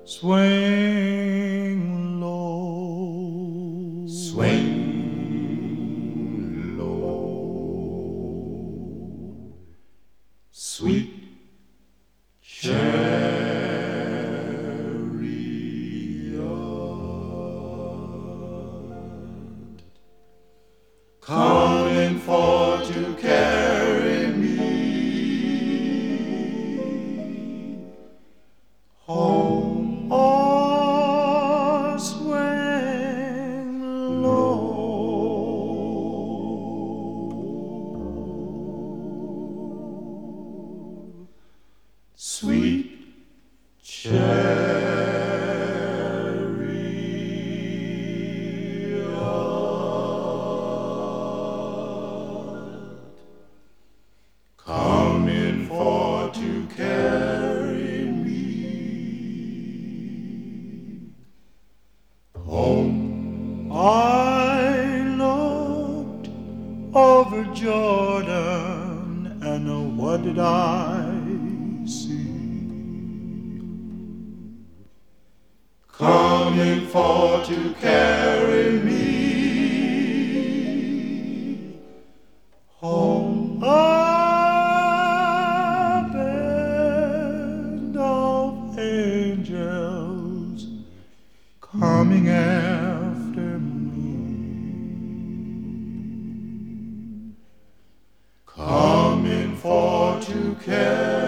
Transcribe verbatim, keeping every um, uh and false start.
Swing low, Swing low, sweet chariot, coming for to carry me home. or swing low, Sweet chariot, coming for to carry me home. I looked over Jordan, and what did I see? Coming for to carry me home. A band of angels coming after me, Coming for to carry